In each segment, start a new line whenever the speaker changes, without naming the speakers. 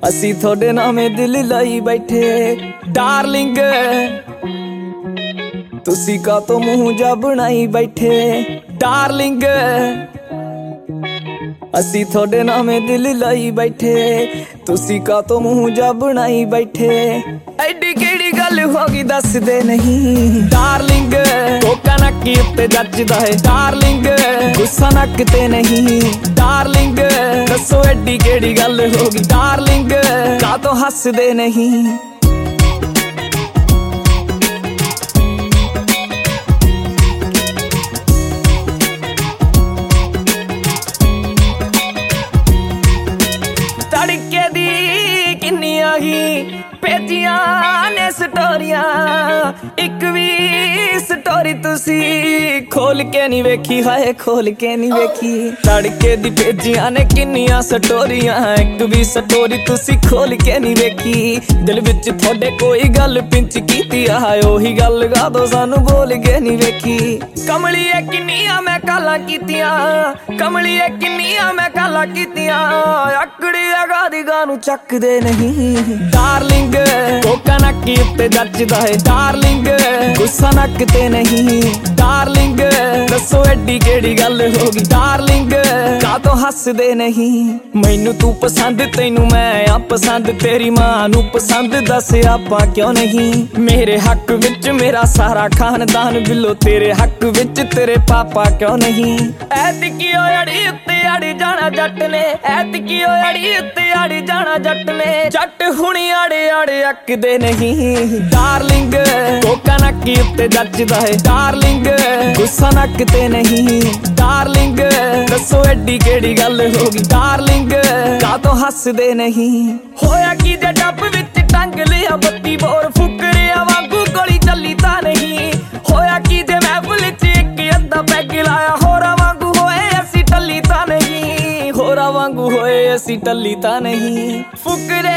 ਅਸੀਂ ਤੁਹਾਡੇ ਨਾਮੇ ਦਿਲ ਲਾਈ ਬੈਠੇ ਡਾਰਲਿੰਗ, ਤੁਸੀਂ ਕਾਤੋਂ ਮੂੰਹ ਜਾ ਬਣਾਈ ਬੈਠੇ ਡਾਰਲਿੰਗ। ਅਸੀਂ ਤੁਹਾਡੇ ਨਾਮੇ ਦਿਲ ਲਾਈ ਬੈਠੇ, ਤੁਸੀਂ ਕਾਤੋਂ ਮੂੰਹ ਜਾ ਬਣਾਈ ਬੈਠੇ। ਐਡੀ ਕਿਹੜੀ ਗੱਲ ਹੋ ਗਈ ਦੱਸਦੇ ਨਹੀਂ ਡਾਰਲਿੰਗ, ਕੋਕਾ ਨੱਕ ਉੱਤੇ ਜੱਜਦਾ ਹੈ ਡਾਰਲਿੰਗ, ਗੁੱਸਾ ਨੱਕ ਤੇ ਨਹੀਂ ਡਾਰਲਿੰਗ। ਦੱਸੋ ਐਡੀ ਕਿਹੜੀ ਗੱਲ ਹੋ ਗਈ ਡਾਰਲਿੰਗ, ਕਾਤੋਂ ਹੱਸਦੇ ਨਹੀਂ। ਤੜਕੇ ਦੀ ਕਿੰਨੀਆਂ ਹੀ ਭੇਜੀਆਂ ਨੇ ਸਟੋਰੀਆਂ, ਇੱਕ ਵੀ ਸਟੋਰੀ ਤੁਸੀਂ ਖੋਲ ਕੇ ਨਹੀਂ ਵੇਖੀ, ਹਾਏ ਖੋਲ ਕੇ ਨਹੀਂ ਵੇਖੀ। ਤੜਕੇ ਦੀ ਭੇਜੀਆਂ ਨੇ ਕਿੰਨੀਆਂ ਸਟੋਰੀਆਂ, ਇੱਕ ਵੀ ਸਟੋਰੀ ਤੁਸੀਂ ਖੋਲ ਕੇ ਨਹੀਂ ਵੇਖੀ। ਦਿਲ ਵਿੱਚ ਤੁਹਾਡੇ ਕੋਈ ਗੱਲ ਪਿੰਚ ਕੀਤੀ ਆ, ਉਹੀ ਗੱਲ ਗਾਦੋਂ ਸਾਨੂੰ ਬੋਲ ਕੇ ਨਹੀਂ ਵੇਖੀ। ਕਮਲੀਏ ਕਿੰਨੀਆਂ ਮੈਂ ਕਾਲਾਂ ਕੀਤੀਆਂ, ਕਮਲੀਏ ਕਿੰਨੀਆਂ ਮੈਂ ਕਾਲਾਂ ਕੀਤੀਆਂ, ਆਕੜੀ ਅਗਾ ਦੀ ਗਾਂ ਨੂੰ ਚੱਕਦੇ ਨਹੀਂ ਡਾਰਲਿੰਗ, ਕੋਕਾ ਨੱਕ ਉੱਤੇ ਜੱਜਦਾ ਹੈ ਡਾਰਲਿੰਗ, ਗੁੱਸਾ ਨੱਕ ਤੇ ਨਹੀਂ ਡਾਰਲਿੰਗ। ਦੱਸੋ ਐਡੀ ਕਿਹੜੀ ਗੱਲ ਹੋ ਗਈ ਡਾਰਲਿੰਗ, ਕਾਤੋਂ ਹੱਸਦੇ ਨਹੀਂ। ਮੈਨੂੰ ਤੂੰ ਪਸੰਦ ਤੈਨੂੰ ਮੈਂ ਆ ਪਸੰਦ, ਤੇਰੀ ਮਾਂ ਨੂੰ ਪਸੰਦ ਦੱਸ ਆਪਾਂ ਕਿਉਂ ਨਹੀਂ। ਮੇਰੇ ਹੱਕ ਵਿੱਚ ਮੇਰਾ ਸਾਰਾ ਖਾਨਦਾਨ ਬਿੱਲੋ, ਤੇਰੇ ਹੱਕ ਵਿੱਚ ਤੇਰੇ ਪਾਪਾ ਕਿਉਂ ਨਹੀਂ। ਐਤਕੀ ਓ ਅੜੀ ਉੱਤੇ ਅੜੀ ਜਾਣਾ ਜੱਟ ਨੇ, ਐਤਕੀ ਓ ਅੜੀ ਉੱਤੇ ਅੜੀ ਜਾਣਾ ਜੱਟ ਨੇ, ਜੱਟ ਹੁਣੀ ਆੜੇ ਆੜੇ ਅੱਕਦੇ ਨਹੀਂ ਡਾਰਲਿੰਗ, ਕੋਕਾ ਨੱਕ ਉੱਤੇ ਜੱਜਦਾ ਹੈ ਡਾਰਲਿੰਗ, ਗੁੱਸਾ ਨੱਕ ਤੇ ਨਹੀਂ ਡਾਰਲਿੰਗ। ਦੱਸੋ ਐਡੀ ਕਿਹੜੀ ਗੱਲ ਹੋ ਗਈ ਡਾਰਲਿੰਗ, ਕਾਤੋਂ ਹੱਸਦੇ ਨਹੀਂ। ਹੋਇਆ ਕੀ ਜੇ ਡੱਬ ਵਿੱਚ ਟੰਗ ਲਿਆ ਬੱਤੀ ਬੋਰ, ਫੁਕਰਿਆਂ ਵਾਂਗੂ ਗੋਲੀ ਚੱਲੀ ਤਾਂ ਨਹੀਂ। ਹੋਇਆ ਕੀ ਜੇ ਮਹਿਫਲ ਚ ਇੱਕ ਅੱਧਾ ਪੈਗ ਲਾਇਆ, ਹੋਰਾਂ ਵਾਂਗੂ ਹੋਏ ਅਸੀਂ ਟੱਲੀ ਤਾਂ ਨਹੀਂ, ਹੋਰਾਂ ਵਾਂਗੂ ਹੋਏ ਅਸੀਂ ਟੱਲੀ ਤਾਂ ਨਹੀਂ। ਫੁਕਰੇ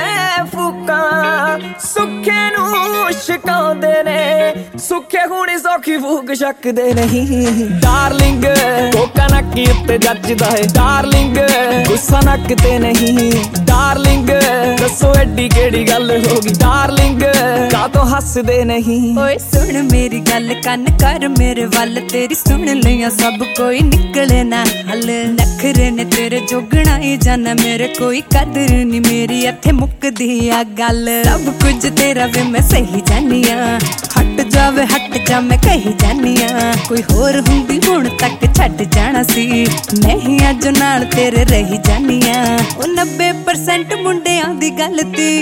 ਫੂਕਾਂ ਸੁੱਖੇ ਨੂੰ ਛਕਾਉਂਦੇ ਨੇ, ਸੁੱਖੇ ਹੁਣੀ ਸੌਖੀ ਫੂਕ ਛਕਦੇ ਨਹੀਂ ਡਾਰਲਿੰਗ, ਕੋਕਾ ਨੱਕ ਉੱਤੇ ਜੱਜਦਾ ਹੈ ਡਾਰਲਿੰਗ, ਗੁੱਸਾ ਨੱਕ ਤੇ ਨਹੀਂ ਡਾਰਲਿੰਗ। ਦੱਸੋ ਐਡੀ ਕਿਹੜੀ ਗੱਲ ਹੋ ਗਈ ਡਾਰਲਿੰਗ, ਕਾਤੋਂ ਹੱਸਦੇ ਨਹੀਂ।
ਓਏ ਸੁਣ ਮੇਰੀ ਗੱਲ ਕੰਨ ਕਰ ਮੇਰੇ ਵੱਲ, ਤੇਰੀ ਸੁਣ ਲਿਆ ਸਭ ਕੋਈ ਨਿਕਲੇ ਨਾ ਹੱਲ। ਨਖਰੇ ਨੇ ਤੇਰੇ ਜੋਗਣਾ ਹੀ ਜਾਣਾ, ਮੇਰੇ ਕੋਈ ਕਦਰ ਨੀ ਮੇਰੀ ਇੱਥੇ ਮੁੱਕਦੀ ਆ ਗੱਲ। ਸਭ ਕੁਝ ਤੇਰਾ ਵੇ ਮੈਂ ਸਹੀ ਜਾਨੀ ਆ, ਹਟ ਜਾਵੇ ਹਟ ਜਾ ਮੈਂ ਕਹੀ ਜਾਨੀ ਆ। ਕੋਈ ਹੋਰ ਹੁੰਦੀ ਹੁਣ ਤੱਕ ਛੱਡ ਜਾਣਾ ਸੀ, ਨਹੀਂ ਅੱਜ ਨਾਲ ਤੇਰੇ ਰਹੀ ਜਾਨੀ ਆ। ਉਹ 90% ਮੁੰਡਿਆਂ ਦੀ ਗਲਤੀ,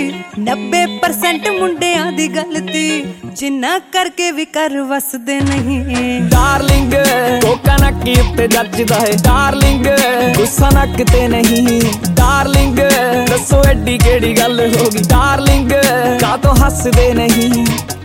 90% ਮੁੰਡਿਆਂ ਦੀ ਗਲਤੀ, ਜਿੰਨਾ ਕਰਕੇ ਵੀ ਕਰ ਵਸਦੇ ਨਹੀਂ
ਡਾਰਲਿੰਗ, ਕੋਕਾ ਨੱਕ ਉੱਤੇ ਜੱਜਦਾ ਹੈ ਡਾਰਲਿੰਗ, ਗੁੱਸਾ ਨੱਕ ਤੇ ਨਹੀਂ ਡਾਰਲਿੰਗ। ਦੱਸੋ ਐਡੀ ਕਿਹੜੀ ਗੱਲ ਹੋ ਗਈ ਡਾਰਲਿੰਗ, ਕਾਤੋਂ ਹੱਸਦੇ ਨਹੀਂ।